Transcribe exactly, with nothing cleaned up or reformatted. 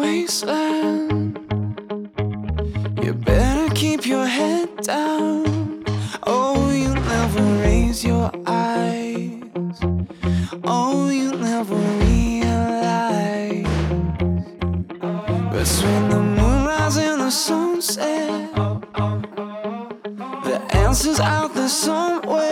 wasteland. You better keep your head down. Oh, you never raise your eyes. Oh, you never realize. Between the moonrise and the sunset, the answer's out there somewhere.